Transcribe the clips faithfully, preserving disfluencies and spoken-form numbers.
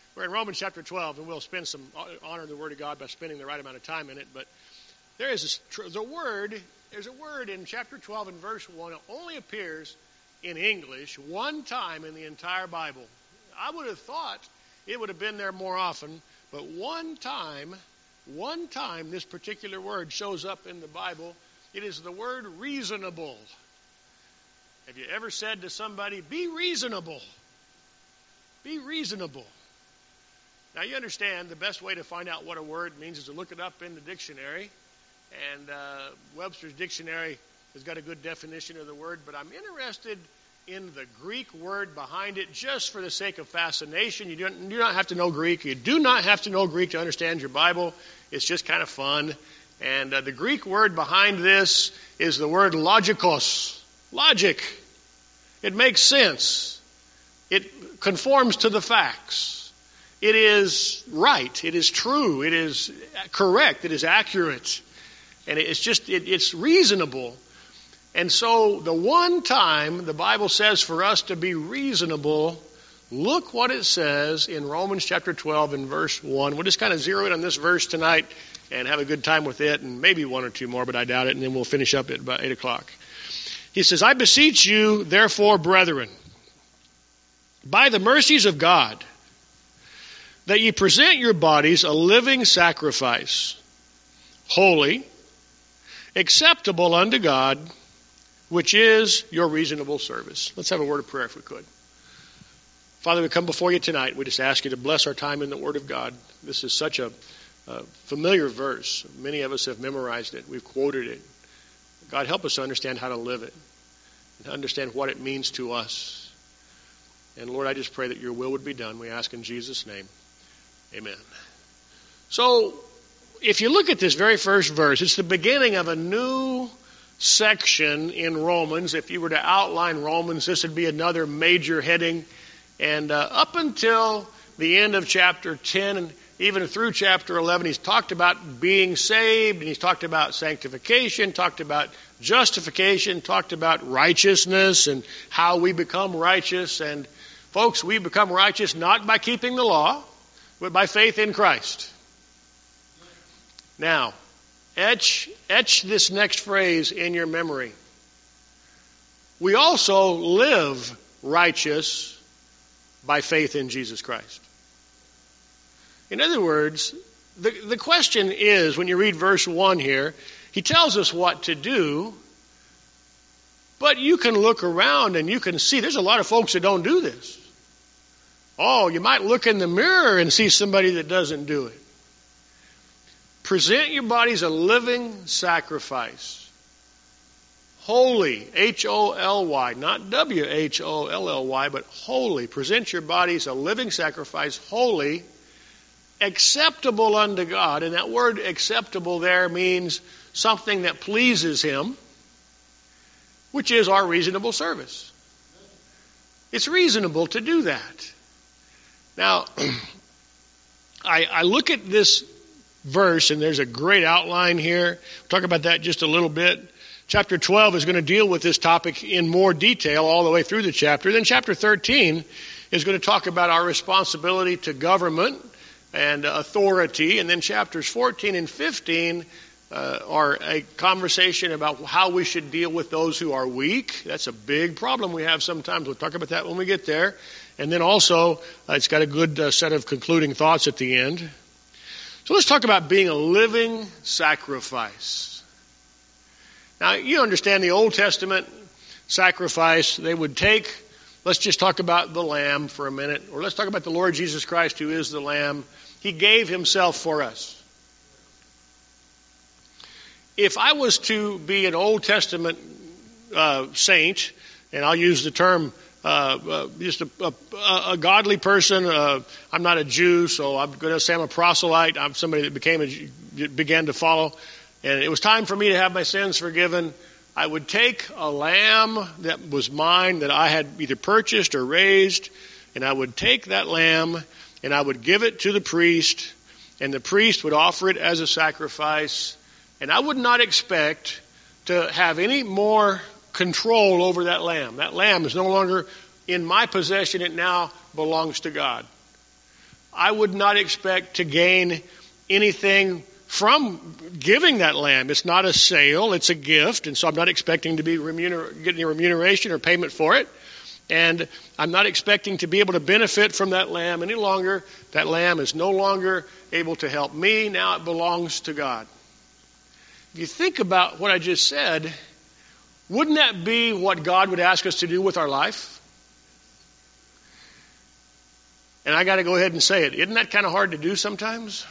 We're in Romans chapter twelve, and we'll spend some honor the Word of God by spending the right amount of time in it. But there is a, the word, there's a word in chapter twelve and verse one. It only appears in English one time in the entire Bible. I would have thought it would have been there more often, but one time, one time this particular word shows up in the Bible. It is the word reasonable. Have you ever said to somebody, be reasonable? Be reasonable. Now, you understand the best way to find out what a word means is to look it up in the dictionary. And uh, Webster's dictionary has got a good definition of the word, but I'm interested in the Greek word behind it just for the sake of fascination. You don't, you don't have to know Greek. You do not have to know Greek to understand your Bible. It's just kind of fun. And uh, the Greek word behind this is the word logikos. Logic. It makes sense. It conforms to the facts. It is right. It is true. It is correct. It is accurate. And it's just, it, it's reasonable. And so the one time the Bible says for us to be reasonable, look what it says in Romans chapter twelve and verse one. We'll just kind of zero in on this verse tonight and have a good time with it, and maybe one or two more, but I doubt it, and then we'll finish up at about eight o'clock. He says, I beseech you, therefore, brethren, by the mercies of God, that ye present your bodies a living sacrifice, holy, acceptable unto God, which is your reasonable service. Let's have a word of prayer if we could. Father, we come before you tonight. We just ask you to bless our time in the Word of God. This is such a, a familiar verse. Many of us have memorized it. We've quoted it. God, help us to understand how to live it and to understand what it means to us. And Lord, I just pray that your will would be done. We ask in Jesus' name. Amen. So, if you look at this very first verse, it's the beginning of a new section in Romans. If you were to outline Romans, this would be another major heading. And uh, up until the end of chapter ten, and even through chapter eleven, he's talked about being saved, and he's talked about sanctification, talked about justification, talked about righteousness and how we become righteous. And folks, we become righteous not by keeping the law, but by faith in Christ. Now, etch, etch this next phrase in your memory. We also live righteous by faith in Jesus Christ. In other words, the, the question is, when you read verse one here, he tells us what to do, but you can look around and you can see there's a lot of folks that don't do this. Oh, you might look in the mirror and see somebody that doesn't do it. Present your bodies a living sacrifice. Holy, H O L Y, not W H O L L Y, but holy. Present your bodies a living sacrifice, holy, acceptable unto God. And that word acceptable there means something that pleases Him, which is our reasonable service. It's reasonable to do that. Now, I, I look at this verse, and there's a great outline here. We'll talk about that just a little bit. Chapter twelve is going to deal with this topic in more detail all the way through the chapter. Then chapter thirteen is going to talk about our responsibility to government and authority. And then chapters fourteen and fifteen uh, are a conversation about how we should deal with those who are weak. That's a big problem we have sometimes. We'll talk about that when we get there. And then also, uh, it's got a good uh, set of concluding thoughts at the end. So let's talk about being a living sacrifice. Now, you understand the Old Testament sacrifice. They would take, let's just talk about the Lamb for a minute, or let's talk about the Lord Jesus Christ, who is the Lamb. He gave Himself for us. If I was to be an Old Testament uh, saint, and I'll use the term Uh, uh, just a, a, a godly person. Uh, I'm not a Jew, so I'm going to say I'm a proselyte. I'm somebody that became a, began to follow. And it was time for me to have my sins forgiven. I would take a lamb that was mine, that I had either purchased or raised, and I would take that lamb and I would give it to the priest, and the priest would offer it as a sacrifice. And I would not expect to have any more control over that lamb. That lamb is no longer in my possession. It now belongs to God. I would not expect to gain anything from giving that lamb. It's not a sale, it's a gift, and so I'm not expecting to be remuner- getting a remuneration or payment for it. And I'm not expecting to be able to benefit from that lamb any longer. That lamb is no longer able to help me. Now it belongs to God. If you think about what I just said, wouldn't that be what God would ask us to do with our life? And I got to go ahead and say it. Isn't that kind of hard to do sometimes?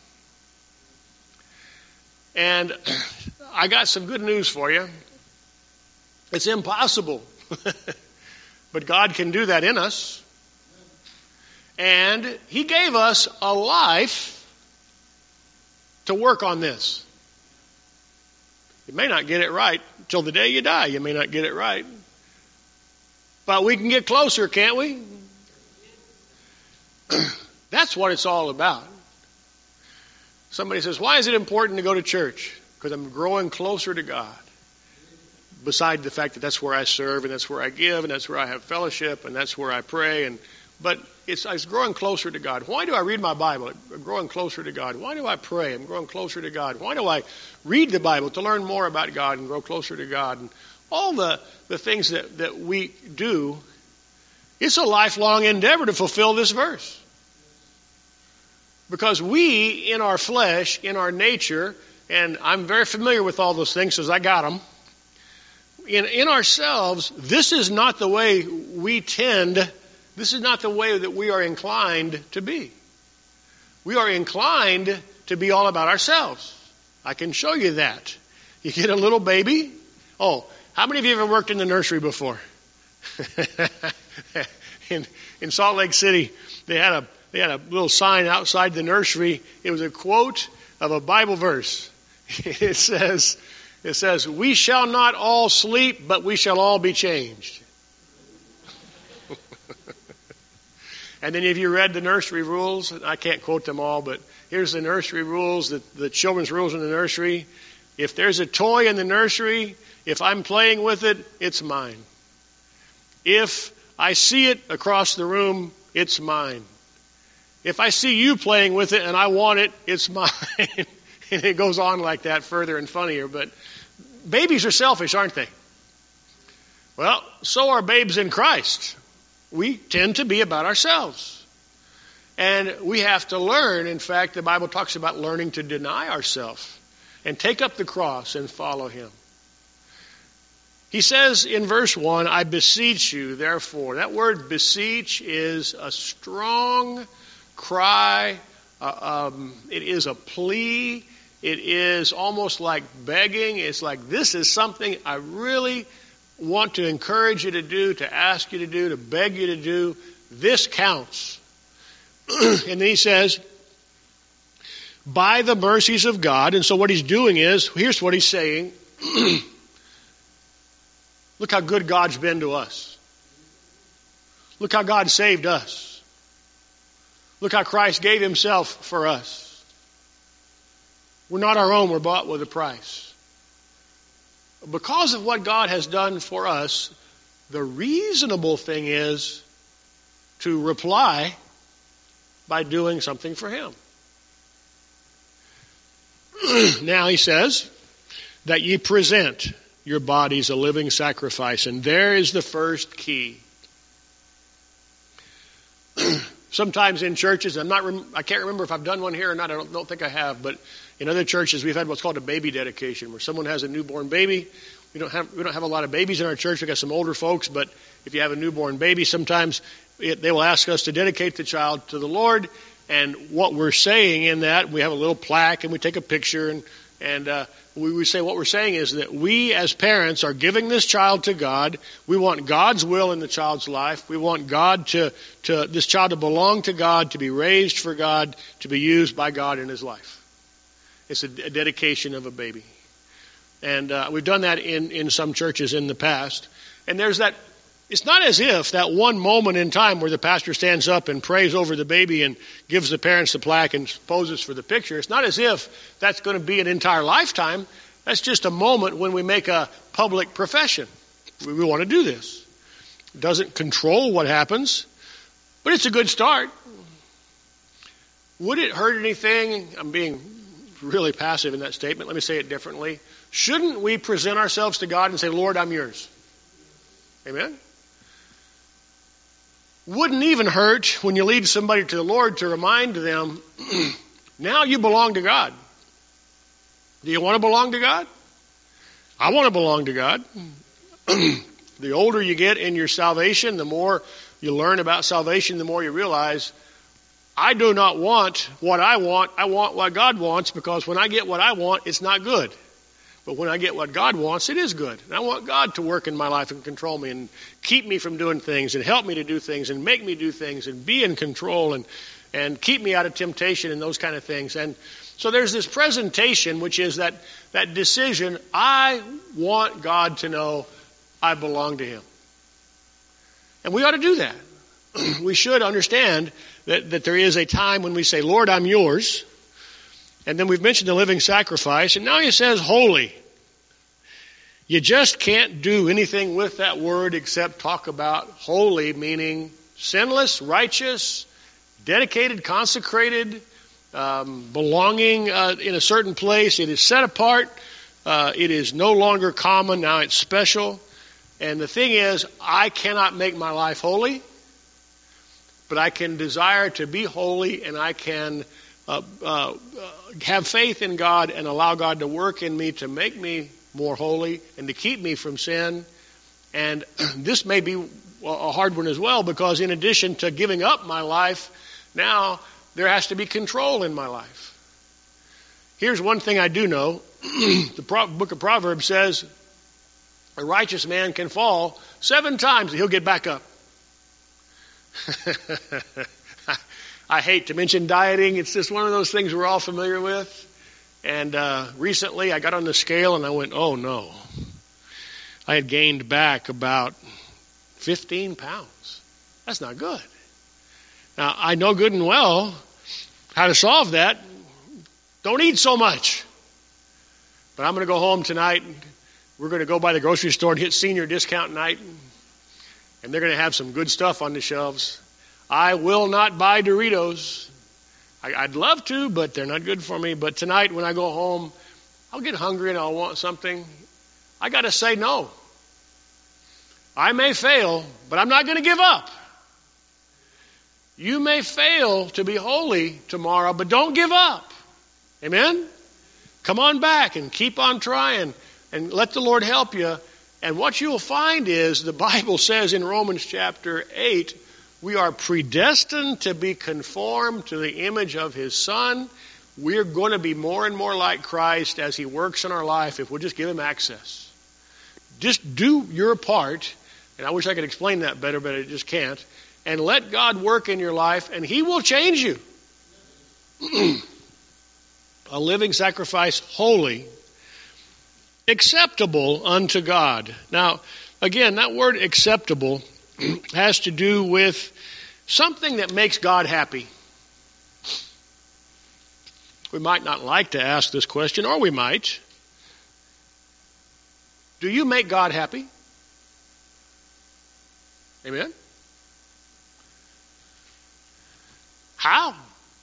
And I got some good news for you. It's impossible. But God can do that in us. And He gave us a life to work on this. You may not get it right until the day you die. You may not get it right. But we can get closer, can't we? That's what it's all about. Somebody says, why is it important to go to church? Because I'm growing closer to God. Beside the fact that that's where I serve and that's where I give and that's where I have fellowship and that's where I pray. And But it's, it's growing closer to God. Why do I read my Bible? I'm growing closer to God. Why do I pray? I'm growing closer to God. Why do I read the Bible? To learn more about God and grow closer to God. And all the, the things that, that we do, it's a lifelong endeavor to fulfill this verse. Because we, in our flesh, in our nature, and I'm very familiar with all those things because I got them, in, in ourselves, this is not the way we tend, this is not the way that we are inclined to be. We are inclined to be all about ourselves. I can show you that. You get a little baby. Oh, how many of you ever worked in the nursery before? in, in Salt Lake City, they had a They had a little sign outside the nursery. It was a quote of a Bible verse. It says, it says, we shall not all sleep, but we shall all be changed. And then if you read the nursery rules, I can't quote them all, but here's the nursery rules, the, the children's rules in the nursery. If there's a toy in the nursery, if I'm playing with it, it's mine. If I see it across the room, it's mine. If I see you playing with it and I want it, it's mine. And it goes on like that further and funnier. But babies are selfish, aren't they? Well, so are babes in Christ. We tend to be about ourselves. And we have to learn. In fact, the Bible talks about learning to deny ourselves and take up the cross and follow Him. He says in verse one, I beseech you, therefore. That word beseech is a strong cry. Uh, um, it is a plea. It is almost like begging. It's like, this is something I really want to encourage you to do, to ask you to do, to beg you to do. This counts. And then he says, by the mercies of God. And so what he's doing is, here's what he's saying. Look how good God's been to us. Look how God saved us. Look how Christ gave Himself for us. We're not our own, we're bought with a price. Because of what God has done for us, the reasonable thing is to reply by doing something for Him. Now he says that ye present your bodies a living sacrifice. And there is the first key. Sometimes in churches, I'm not, I can't remember if I've done one here or not. I don't, don't think I have. But in other churches, we've had what's called a baby dedication, where someone has a newborn baby. We don't have we don't have a lot of babies in our church. We've got some older folks. But if you have a newborn baby, sometimes it, they will ask us to dedicate the child to the Lord. And what we're saying in that, we have a little plaque and we take a picture and And uh, we, we say what we're saying is that we as parents are giving this child to God. We want God's will in the child's life. We want God to, to this child to belong to God, to be raised for God, to be used by God in his life. It's a, a dedication of a baby. And uh, we've done that in, in some churches in the past. And there's that, it's not as if that one moment in time where the pastor stands up and prays over the baby and gives the parents the plaque and poses for the picture. It's not as if that's going to be an entire lifetime. That's just a moment when we make a public profession. We, we want to do this. It doesn't control what happens, but it's a good start. Would it hurt anything? I'm being really passive in that statement. Let me say it differently. Shouldn't we present ourselves to God and say, Lord, I'm yours? Amen? Wouldn't even hurt when you lead somebody to the Lord to remind them, now you belong to God. Do you want to belong to God? I want to belong to God. The older you get in your salvation, the more you learn about salvation, the more you realize, I do not want what I want. I want what God wants, because when I get what I want, it's not good. But when I get what God wants, it is good. And I want God to work in my life and control me and keep me from doing things and help me to do things and make me do things and be in control and, and keep me out of temptation and those kind of things. And so there's this presentation, which is that, that decision. I want God to know I belong to Him. And we ought to do that. We should understand that, that there is a time when we say, Lord, I'm yours. And then we've mentioned the living sacrifice. And now He says holy. You just can't do anything with that word except talk about holy, meaning sinless, righteous, dedicated, consecrated, um, belonging uh, in a certain place. It is set apart. Uh, it is no longer common. Now it's special. And the thing is, I cannot make my life holy, but I can desire to be holy, and I can uh, uh, have faith in God and allow God to work in me to make me more holy and to keep me from sin. And this may be a hard one as well, because in addition to giving up my life, now there has to be control in my life. Here's one thing I do know. The Pro- book of Proverbs says a righteous man can fall seven times and he'll get back up. I hate to mention dieting. It's just one of those things we're all familiar with. And uh, recently I got on the scale and I went, oh no. I had gained back about fifteen pounds. That's not good. Now, I know good and well how to solve that. Don't eat so much. But I'm going to go home tonight. We're going to go by the grocery store and hit senior discount night. And they're going to have some good stuff on the shelves. I will not buy Doritos. I, I'd love to, but they're not good for me. But tonight when I go home, I'll get hungry and I'll want something. I got to say no. I may fail, but I'm not going to give up. You may fail to be holy tomorrow, but don't give up. Amen? Come on back and keep on trying and let the Lord help you. And what you'll find is the Bible says in Romans chapter eight, we are predestined to be conformed to the image of His Son. We're going to be more and more like Christ as He works in our life if we'll just give Him access. Just do your part. And I wish I could explain that better, but I just can't. And let God work in your life, and He will change you. A living sacrifice, holy, acceptable unto God. Now, again, that word acceptable has to do with something that makes God happy. We might not like to ask this question, or we might. Do you make God happy? Amen? How?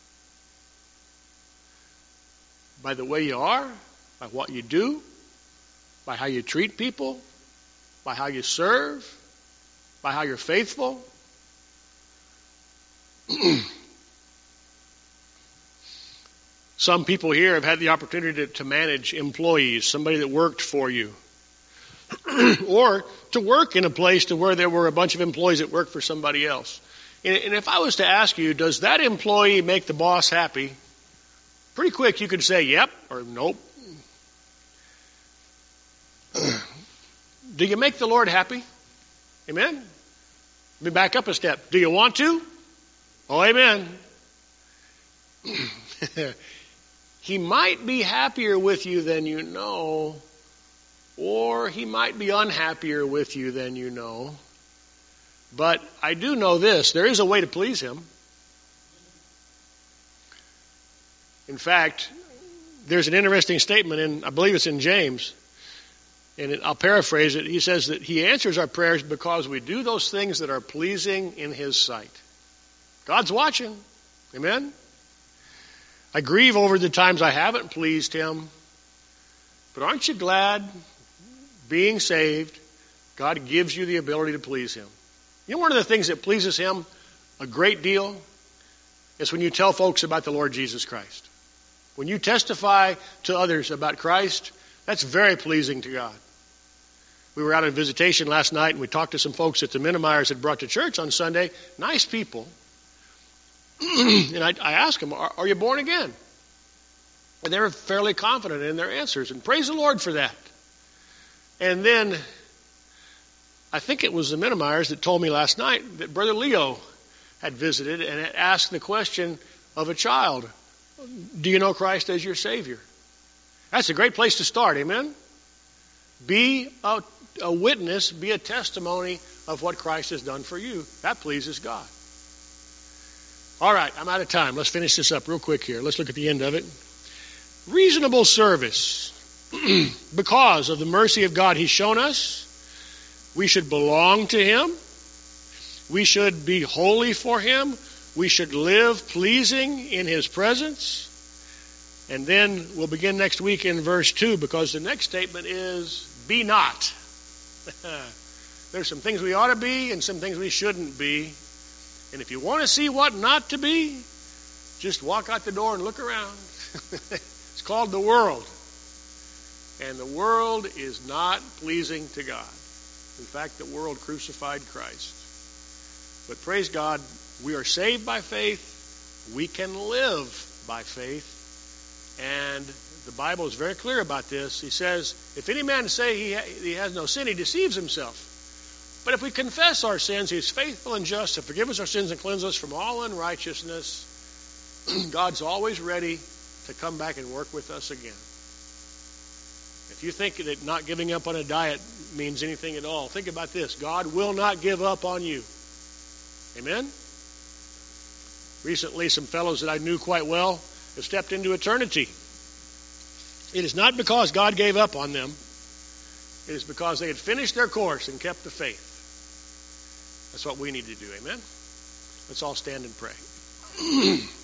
By the way you are, by what you do, by how you treat people, by how you serve, by how you're faithful. Some people here have had the opportunity to, to manage employees, somebody that worked for you. Or to work in a place to where there were a bunch of employees that worked for somebody else. And, and if I was to ask you, does that employee make the boss happy? Pretty quick you could say yep or nope. Do you make the Lord happy? Amen? Let me back up a step. Do you want to? Oh, amen. He might be happier with you than you know, or He might be unhappier with you than you know. But I do know this. There is a way to please Him. In fact, there's an interesting statement in, I believe it's in James, and it, I'll paraphrase it. He says that He answers our prayers because we do those things that are pleasing in His sight. God's watching. Amen? I grieve over the times I haven't pleased him. But aren't you glad, being saved, God gives you the ability to please him? You know, one of the things that pleases him a great deal is when you tell folks about the Lord Jesus Christ. When you testify to others about Christ, that's very pleasing to God. We were out on visitation last night, and we talked to some folks that the Minnemeyers had brought to church on Sunday. Nice people. And I, I asked them, are, are you born again? And they were fairly confident in their answers, and praise the Lord for that. And then I think it was the Minnemeyers that told me last night that Brother Leo had visited and had asked the question of a child, do you know Christ as your Savior? That's a great place to start, amen? Be a, a witness, be a testimony of what Christ has done for you. That pleases God. All right, I'm out of time. Let's finish this up real quick here. Let's look at the end of it. Reasonable service. Because of the mercy of God he's shown us, we should belong to him. We should be holy for him. We should live pleasing in his presence. And then we'll begin next week in verse two, because the next statement is, be not. There's some things we ought to be and some things we shouldn't be. And if you want to see what not to be, just walk out the door and look around. It's called the world. And the world is not pleasing to God. In fact, the world crucified Christ. But praise God, we are saved by faith. We can live by faith. And the Bible is very clear about this. He says, if any man say he, ha- he has no sin, he deceives himself. But if we confess our sins, he is faithful and just to forgive us our sins and cleanse us from all unrighteousness. God's always ready to come back and work with us again. If you think that not giving up on a diet means anything at all, think about this. God will not give up on you. Amen? Recently, some fellows that I knew quite well have stepped into eternity. It is not because God gave up on them. It is because they had finished their course and kept the faith. That's what we need to do. Amen? Let's all stand and pray.